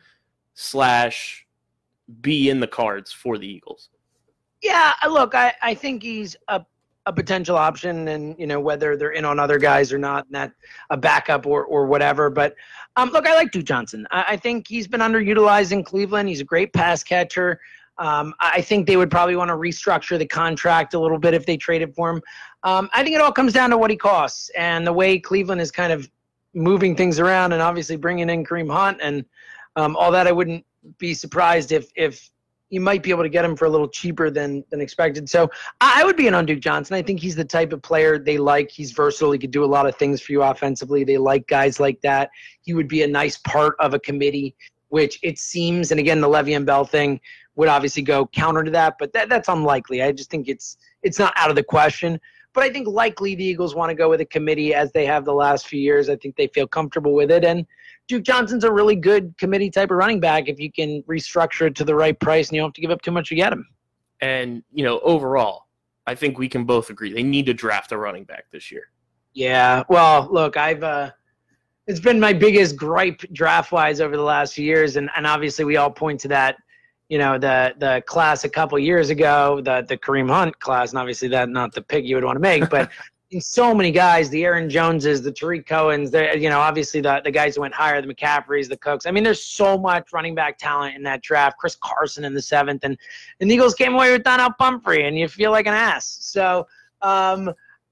slash be in the cards for the Eagles? Yeah, look, I, I think he's a, a potential option, and, you know, whether they're in on other guys or not, not a backup or, or whatever. But, um, look, I like Duke Johnson. I, I think he's been underutilized in Cleveland. He's a great pass catcher. Um, I think they would probably want to restructure the contract a little bit if they traded for him. Um, I think it all comes down to what he costs and the way Cleveland is kind of moving things around and obviously bringing in Kareem Hunt and um, all that. I wouldn't be surprised if if you might be able to get him for a little cheaper than than expected. So I would be in on Duke Johnson. I think he's the type of player they like. He's versatile. He could do a lot of things for you offensively. They like guys like that. He would be a nice part of a committee, which it seems, and again, the Le'Veon Bell thing would obviously go counter to that, but that, that's unlikely. I just think it's it's not out of the question. But I think likely the Eagles want to go with a committee as they have the last few years. I think they feel comfortable with it. And Duke Johnson's a really good committee type of running back if you can restructure it to the right price and you don't have to give up too much to get him. And, you know, overall, I think we can both agree they need to draft a running back this year. Yeah. Well, look, I've uh, it's been my biggest gripe draft wise over the last few years, and, and obviously we all point to that, you know, the the class a couple years ago, the the Kareem Hunt class, and obviously that not the pick you would want to make, but in so many guys, the Aaron Joneses, the Tariq Cohens, the, you know, obviously the, the guys who went higher, the McCaffreys, the Cooks. I mean, there's so much running back talent in that draft. Chris Carson in the seventh, and, and the Eagles came away with Donnell Pumphrey, and you feel like an ass. So um,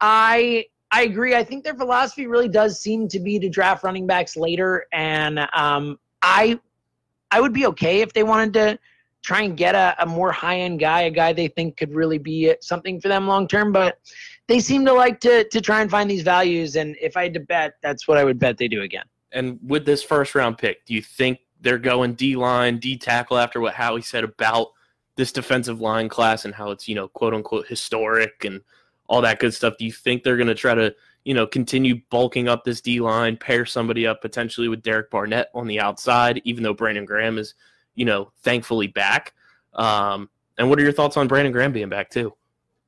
I I agree. I think their philosophy really does seem to be to draft running backs later, and um, I I would be okay if they wanted to try and get a, a more high-end guy, a guy they think could really be something for them long-term, but they seem to like to to try and find these values, and if I had to bet, that's what I would bet they do again. And with this first-round pick, do you think they're going D-line, D-tackle after what Howie said about this defensive line class and how it's, you know, quote-unquote historic and all that good stuff? Do you think they're going to try to, you know, continue bulking up this D-line, pair somebody up potentially with Derek Barnett on the outside, even though Brandon Graham is, you know, thankfully back? Um, and what are your thoughts on Brandon Graham being back too?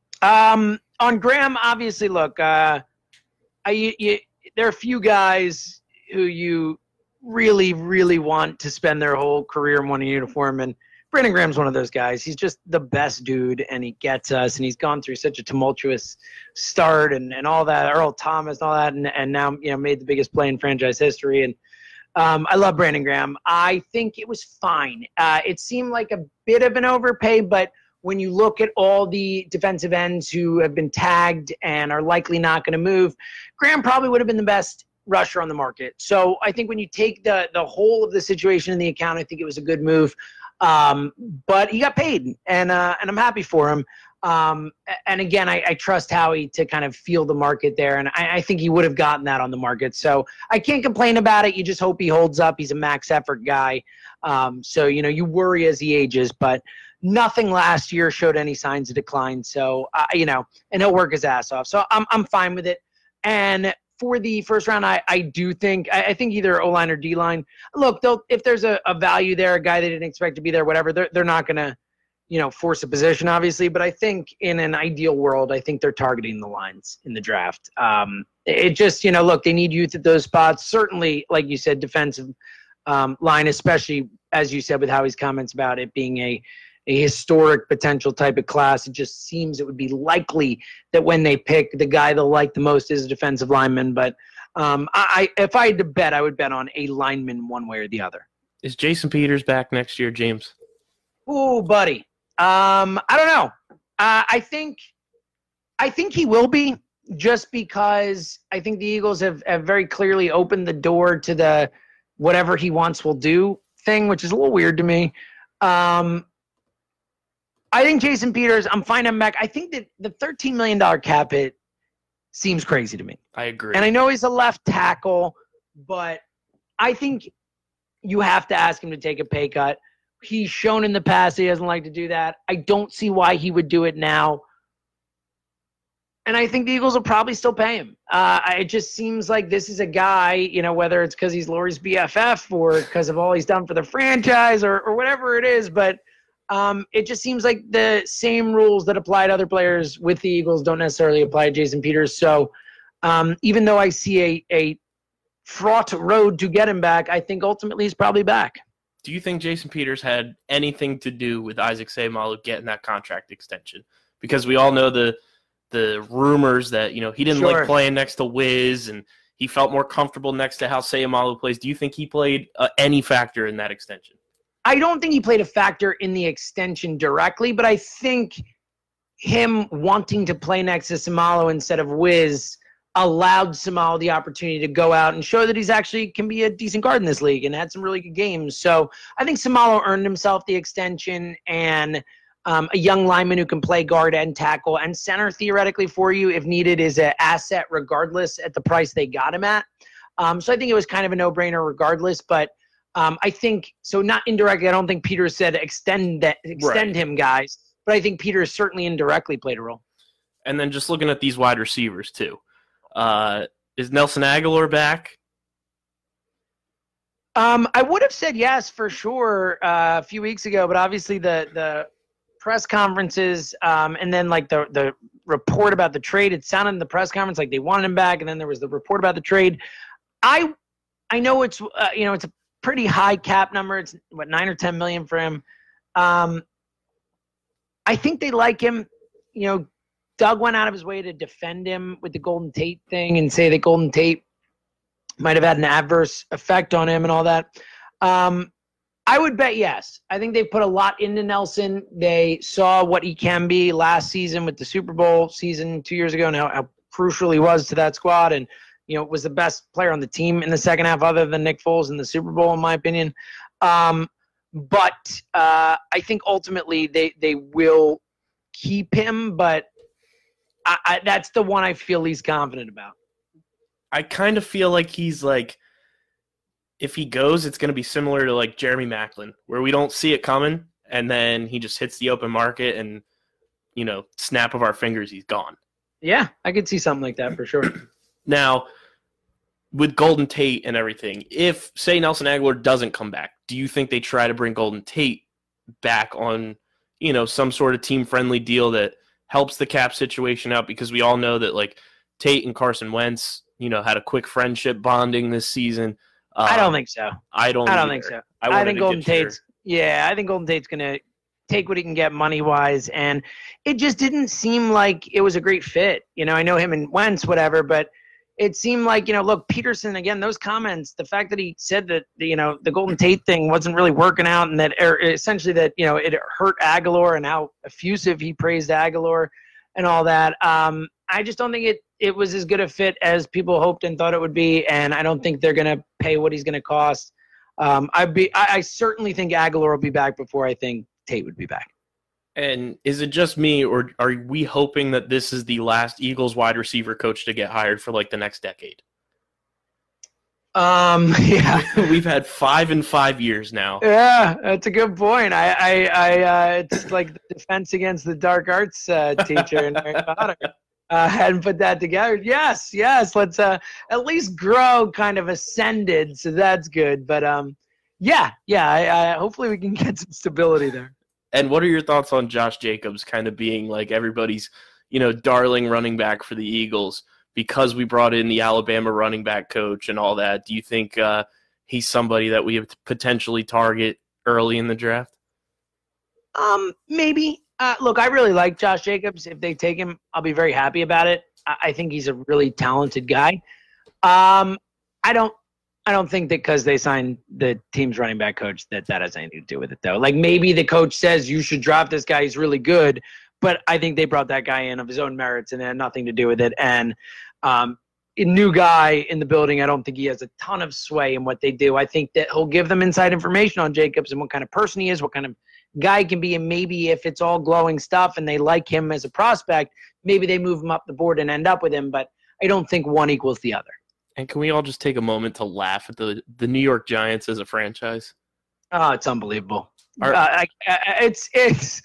Um, on Graham, obviously, look, uh, I, you, you, there are a few guys who you really, really want to spend their whole career in one uniform, and Brandon Graham's one of those guys. He's just the best dude, and he gets us, and he's gone through such a tumultuous start and, and all that, Earl Thomas and all that, and, and now, you know, made the biggest play in franchise history, and Um, I love Brandon Graham. I think it was fine. Uh, it seemed like a bit of an overpay, but when you look at all the defensive ends who have been tagged and are likely not going to move, Graham probably would have been the best rusher on the market. So I think when you take the the whole of the situation in the account, I think it was a good move. Um, but he got paid, and uh, and I'm happy for him. Um, and again, I, I trust Howie to kind of feel the market there, and I, I think he would have gotten that on the market. So I can't complain about it. You just hope he holds up. He's a max effort guy. Um, so, you know, you worry as he ages, but nothing last year showed any signs of decline. So, uh, you know, and he'll work his ass off. So I'm I'm fine with it. And for the first round, I, I do think I, I think either O-line or D-line. Look, they'll if there's a, a value there, a guy they didn't expect to be there, whatever, they're they're not gonna, you know, force a position, obviously. But I think in an ideal world, I think they're targeting the lines in the draft. Um, it just, you know, look, they need youth at those spots. Certainly, like you said, defensive um, line, especially as you said with Howie's comments about it being a a historic potential type of class. It just seems it would be likely that when they pick, the guy they'll like the most is a defensive lineman. But um, I, I, if I had to bet, I would bet on a lineman one way or the other. Is Jason Peters back next year, James? Ooh, buddy. Um, I don't know. Uh, I think, I think he will be, just because I think the Eagles have, have very clearly opened the door to the whatever he wants will do thing, which is a little weird to me. Um, I think Jason Peters, I'm fine him back. I think that the thirteen million dollars cap hit seems crazy to me. I agree. And I know he's a left tackle, but I think you have to ask him to take a pay cut. He's shown in the past he doesn't like to do that. I don't see why he would do it now. And I think the Eagles will probably still pay him. Uh, it just seems like this is a guy, you know, whether it's because he's Laurie's B F F or because of all he's done for the franchise or, or whatever it is, but Um, it just seems like the same rules that apply to other players with the Eagles don't necessarily apply to Jason Peters. So um, even though I see a, a fraught road to get him back, I think ultimately he's probably back. Do you think Jason Peters had anything to do with Isaac Seumalo getting that contract extension? Because we all know the the rumors that, you know, he didn't Sure. like playing next to Wiz and he felt more comfortable next to how Seumalo plays. Do you think he played uh, any factor in that extension? I don't think he played a factor in the extension directly, but I think him wanting to play next to Seumalo instead of Wiz allowed Seumalo the opportunity to go out and show that he's actually can be a decent guard in this league and had some really good games. So I think Seumalo earned himself the extension, and um, a young lineman who can play guard and tackle and center theoretically for you if needed is an asset regardless at the price they got him at. Um, so I think it was kind of a no-brainer regardless, but Um, I think so. Not indirectly. I don't think Peters said extend that, extend Right. him, guys. But I think Peters certainly indirectly played a role. And then just looking at these wide receivers too, uh, is Nelson Aguilar back? Um, I would have said yes for sure uh, a few weeks ago, but obviously the the press conferences, um, and then like the the report about the trade, it sounded in the press conference like they wanted him back, and then there was the report about the trade. I I know it's uh, you know it's a pretty high cap number. It's what nine or ten million for him. Um, I think they like him. You know, Doug went out of his way to defend him with the Golden Tate thing and say that Golden Tate might have had an adverse effect on him and all that. Um, I would bet yes. I think they put a lot into Nelson. They saw what he can be last season with the Super Bowl season two years ago and how, how crucial he was to that squad, and you know was the best player on the team in the second half other than Nick Foles in the Super Bowl, in my opinion. Um, but uh, I think ultimately they, they will keep him, but I, I, that's the one I feel least confident about. I kind of feel like he's like, if he goes, it's going to be similar to like Jeremy Maclin, where we don't see it coming, and then he just hits the open market, and you know, snap of our fingers, he's gone. Yeah, I could see something like that for sure. Now, with Golden Tate and everything, if say Nelson Aguilar doesn't come back, do you think they try to bring Golden Tate back on, you know, some sort of team-friendly deal that helps the cap situation out? Because we all know that like Tate and Carson Wentz, you know, had a quick friendship bonding this season. Um, I don't think so. I don't. I don't either. think so. I, I think Golden Tate's. Sure. Yeah, I think Golden Tate's gonna take what he can get money wise, and it just didn't seem like it was a great fit. You know, I know him and Wentz, whatever, but it seemed like, you know, look, Peterson again. Those comments, the fact that he said that you know the Golden Tate thing wasn't really working out, and that or essentially that you know it hurt Aguilar, and how effusive he praised Aguilar, and all that. Um, I just don't think it. It was as good a fit as people hoped and thought it would be, and I don't think they're going to pay what he's going to cost. Um, I'd be, I, I certainly think Aguilar will be back before I think Tate would be back. And is it just me, or are we hoping that this is the last Eagles wide receiver coach to get hired for like the next decade? Um, yeah, we've had five in five years now. Yeah, that's a good point. I, I, I uh, it's like the defense against the dark arts uh, teacher in Harry Potter. Uh, hadn't put that together. Yes, yes. Let's uh, at least grow kind of ascended, so that's good. But um, yeah, yeah. I, I, hopefully we can get some stability there. And what are your thoughts on Josh Jacobs kind of being like everybody's, you know, darling running back for the Eagles because we brought in the Alabama running back coach and all that? Do you think uh, he's somebody that we have to potentially target early in the draft? Um, maybe. Uh, look, I really like Josh Jacobs. If they take him, I'll be very happy about it. I, I think he's a really talented guy. Um, I don't, I don't think that because they signed the team's running back coach that that has anything to do with it, though. Like maybe the coach says you should draft this guy; he's really good. But I think they brought that guy in of his own merits, and it had nothing to do with it. And um, a new guy in the building, I don't think he has a ton of sway in what they do. I think that he'll give them inside information on Jacobs and what kind of person he is, what kind of guy can be, and maybe if it's all glowing stuff and they like him as a prospect, maybe they move him up the board and end up with him. But I don't think one equals the other. And can we all just take a moment to laugh at the the New York Giants as a franchise? Oh, it's unbelievable. Are, uh, I, I, it's it's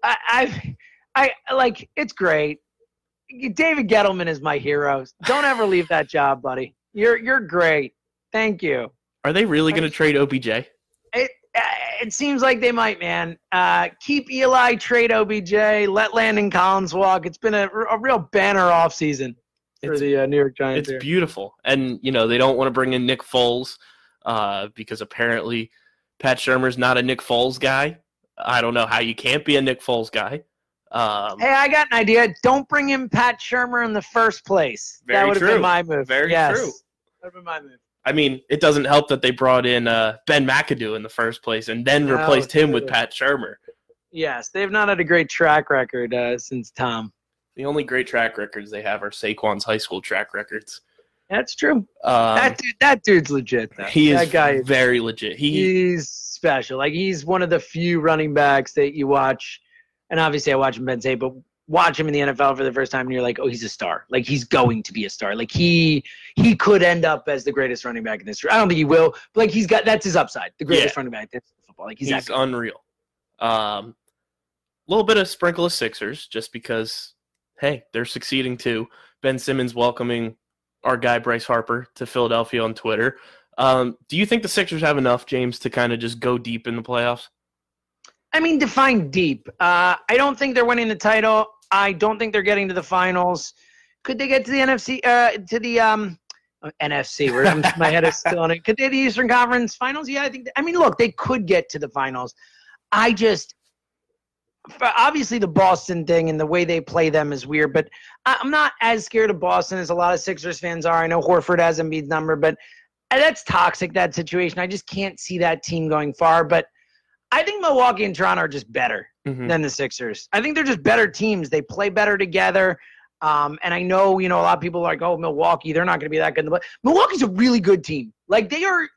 I, I I like it's great. David Gettleman is my hero. Don't ever leave that job, buddy. You're you're great. Thank you. Are they really going to trade O B J? It it seems like they might, man. Uh, keep Eli, trade O B J, let Landon Collins walk. It's been a, a real banner offseason for it's, the uh, New York Giants. It's here. beautiful. And, you know, they don't want to bring in Nick Foles uh, because apparently Pat Shurmur's not a Nick Foles guy. I don't know how you can't be a Nick Foles guy. Um, hey, I got an idea. Don't bring in Pat Shurmur in the first place. Very that would have true. been my move. Very yes. true. That would have been my move. I mean, it doesn't help that they brought in uh, Ben McAdoo in the first place and then No, replaced him true. with Pat Shurmur. Yes, they've not had a great track record uh, since Tom. The only great track records they have are Saquon's high school track records. That's true. Um, that dude, that dude's legit. Though. He that is guy, very legit. He, he's special. Like he's one of the few running backs that you watch, and obviously I watch him Penn State, but watch him in the N F L for the first time, and you're like, oh, he's a star. Like he's going to be a star. Like he he could end up as the greatest running back in history. I don't think he will, but like he's got that's his upside. The greatest Yeah. running back in football. Like he's, he's that good. unreal. Um, a little bit of sprinkle of Sixers just because, hey, they're succeeding too. Ben Simmons welcoming our guy Bryce Harper to Philadelphia on Twitter. Um, do you think the Sixers have enough, James, to kind of just go deep in the playoffs? I mean, define deep. Uh, I don't think they're winning the title. I don't think they're getting to the finals. Could they get to the N F C? Uh, to the um, N F C? Where I'm, my head is still on it. Could they the Eastern Conference Finals? Yeah, I think. I mean, look, they could get to the finals. I just obviously the Boston thing and the way they play them is weird, but I'm not as scared of Boston as a lot of Sixers fans are. I know Horford has Embiid's number, but that's toxic, that situation. I just can't see that team going far. But I think Milwaukee and Toronto are just better mm-hmm. than the Sixers. I think they're just better teams. They play better together. Um, and I know, you know, a lot of people are like, oh, Milwaukee, they're not going to be that good. But Milwaukee's a really good team. Like, they are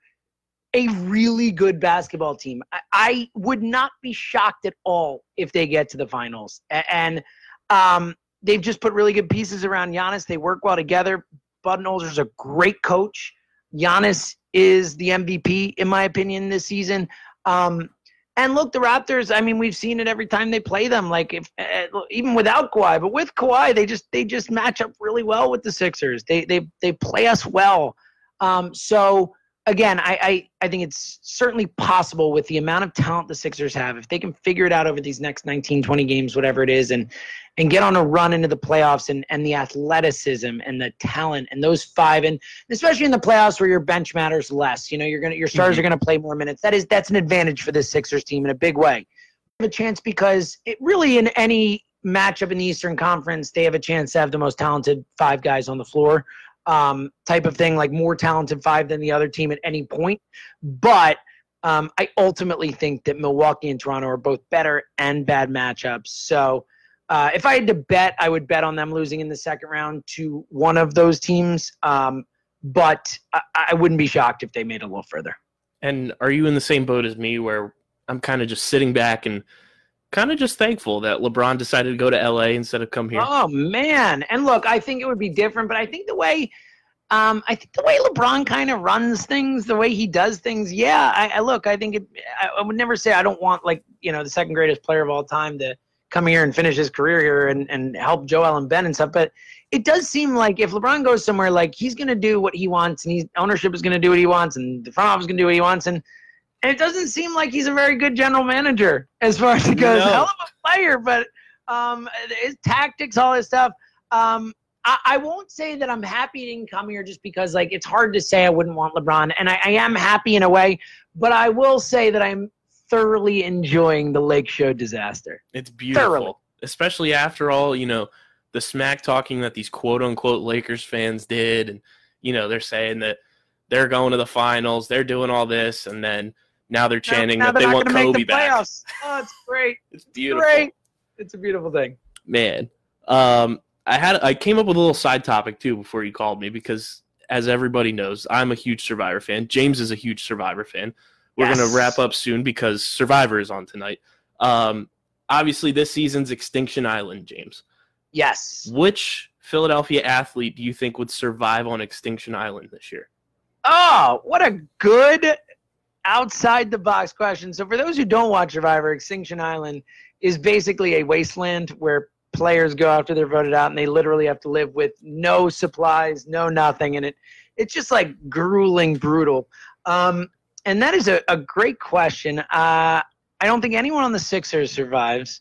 a really good basketball team. I, I would not be shocked at all if they get to the finals. And um, they've just put really good pieces around Giannis. They work well together. Budenholzer's a great coach. Giannis is the M V P, in my opinion, this season. Um, and look, the Raptors, I mean, we've seen it every time they play them, like if uh, even without Kawhi, but with Kawhi, they just they just match up really well with the Sixers. They they they play us well. Um, so again, I, I I think it's certainly possible with the amount of talent the Sixers have, if they can figure it out over these next nineteen, twenty games, whatever it is, and and get on a run into the playoffs and, and the athleticism and the talent and those five, and especially in the playoffs where your bench matters less. You know, you're gonna your stars mm-hmm. are gonna play more minutes. That is that's an advantage for this Sixers team in a big way. They have a chance because it really in any matchup in the Eastern Conference, they have a chance to have the most talented five guys on the floor. Um, type of thing, like more talented five than the other team at any point. But um, I ultimately think that Milwaukee and Toronto are both better and bad matchups. So uh, if I had to bet, I would bet on them losing in the second round to one of those teams. Um, but I, I wouldn't be shocked if they made it a little further. And are you in the same boat as me where I'm kind of just sitting back and kind of just thankful that LeBron decided to go to L A instead of come here? Oh, man. And look, I think it would be different, but I think the way um, I think the way LeBron kind of runs things, the way he does things, yeah, I, I look, I think it, I, I would never say I don't want, like, you know, the second greatest player of all time to come here and finish his career here and, and help Joel and Ben and stuff. But it does seem like if LeBron goes somewhere, like, he's going to do what he wants, and he's, ownership is going to do what he wants, and the front office is going to do what he wants, and And it doesn't seem like he's a very good general manager as far as it goes. No. Hell of a player, but um, his tactics, all his stuff. Um, I, I won't say that I'm happy he didn't come here just because, like, it's hard to say I wouldn't want LeBron. And I, I am happy in a way, but I will say that I'm thoroughly enjoying the Lake Show disaster. It's beautiful. Thoroughly. Especially after all, you know, the smack talking that these quote-unquote Lakers fans did. And, you know, they're saying that they're going to the finals, they're doing all this, and then now they're chanting now, now that they're they want make Kobe the back. playoffs. Oh, it's great. It's beautiful. Great. It's a beautiful thing. Man, um, I had I came up with a little side topic too before you called me because, as everybody knows, I'm a huge Survivor fan. James is a huge Survivor fan. We're Yes. going to wrap up soon because Survivor is on tonight. Um, obviously, this season's Extinction Island, James. Yes. Which Philadelphia athlete do you think would survive on Extinction Island this year? Oh, what a good outside the box question. So for those who don't watch Survivor, Extinction Island is basically a wasteland where players go after they're voted out and they literally have to live with no supplies, no nothing. And it it's just like grueling, brutal. Um, and that is a, a great question. Uh, I don't think anyone on the Sixers survives.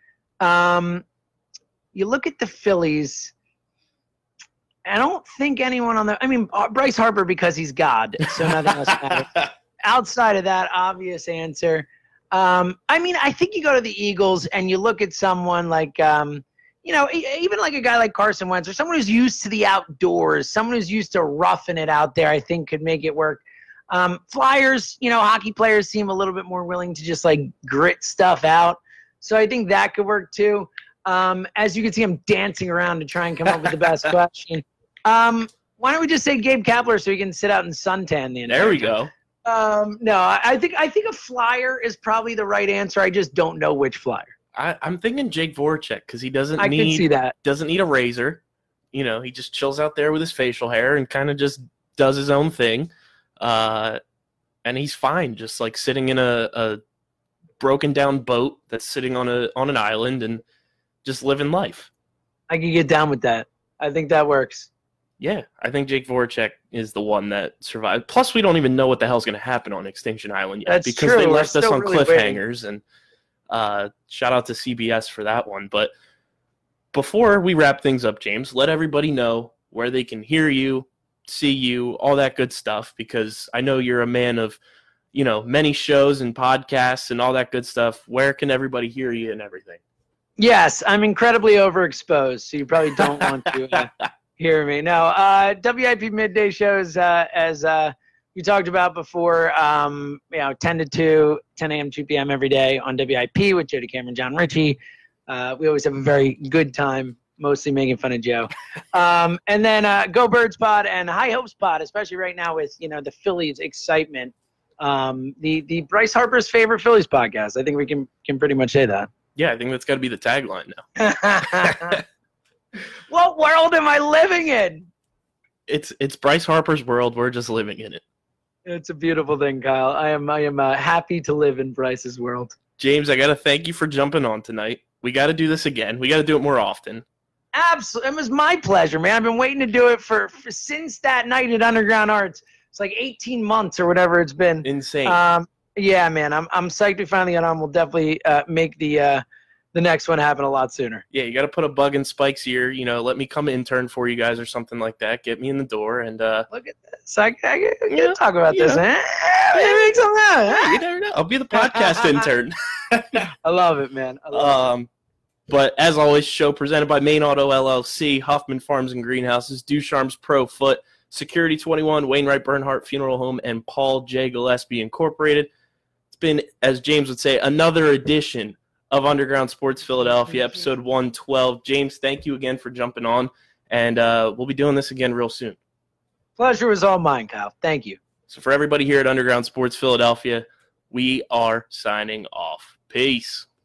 Um, you look at the Phillies. I don't think anyone on the – I mean, Bryce Harper because he's God, so nothing else matters. Outside of that, obvious answer. Um, I mean, I think you go to the Eagles and you look at someone like, um, you know, e- even like a guy like Carson Wentz or someone who's used to the outdoors, someone who's used to roughing it out there, I think could make it work. Um, Flyers, you know, hockey players seem a little bit more willing to just like grit stuff out. So I think that could work too. Um, as you can see, I'm dancing around to try and come up with the best question. Um, why don't we just say Gabe Kapler so he can sit out and suntan the entire There we time? go. Um, no, I think I think a Flyer is probably the right answer. I just don't know which Flyer. I, I'm thinking Jake Voracek because he doesn't I need can see that. doesn't need a razor. You know, he just chills out there with his facial hair and kind of just does his own thing. Uh, and he's fine, just like sitting in a, a broken down boat that's sitting on a on an island and just living life. I can get down with that. I think that works. Yeah, I think Jake Voracek is the one that survived. Plus, we don't even know what the hell's going to happen on Extinction Island yet That's because true. they We're left us still on really cliffhangers. And Uh, shout out to C B S for that one. But before we wrap things up, James, let everybody know where they can hear you, see you, all that good stuff, because I know you're a man of, you know, many shows and podcasts and all that good stuff. Where can everybody hear you and everything? Yes, I'm incredibly overexposed, so you probably don't want to uh, hear me. No, uh, W I P midday shows, uh, as uh, we talked about before, um, you know, ten to two, ten a.m., two p.m. every day on W I P with Jody Cameron, John Ritchie. Uh, we always have a very good time, mostly making fun of Joe. Um, and then uh, Go Birds Pod and High Hopes Pod, especially right now with, you know, the Phillies excitement. Um, the, the Bryce Harper's favorite Phillies podcast. I think we can, can pretty much say that. Yeah, I think that's got to be the tagline now. What world am I living in? It's it's Bryce Harper's world. We're just living in it. It's a beautiful thing, Kyle. I am I am uh, happy to live in Bryce's world. James, I got to thank you for jumping on tonight. We got to do this again. We got to do it more often. Absolutely. It was my pleasure, man. I've been waiting to do it for, for since that night at Underground Arts. It's like eighteen months or whatever it's been. Insane. Um, yeah, man. I'm I'm psyched we finally got on. We'll definitely uh, make the uh, the next one happen a lot sooner. Yeah, you got to put a bug in Spike's ear. You know, let me come intern for you guys or something like that. Get me in the door and uh, look at this. I, I, I can Yeah, talk about this. yeah. Eh? Maybe make something happen. you never know. I'll be the podcast intern. I love it, man. I love Um, but as always, show presented by Main Auto L L C, Huffman Farms and Greenhouses, Ducharme's Pro Foot, Security twenty-one, Wainwright Bernhardt Funeral Home, and Paul J. Gillespie Incorporated. It's been, as James would say, another edition of Underground Sports Philadelphia, episode one twelve. James, thank you again for jumping on, and uh, we'll be doing this again real soon. it. Pleasure was all mine, Kyle. Thank you. So for everybody here at Underground Sports Philadelphia, we are signing off. Peace.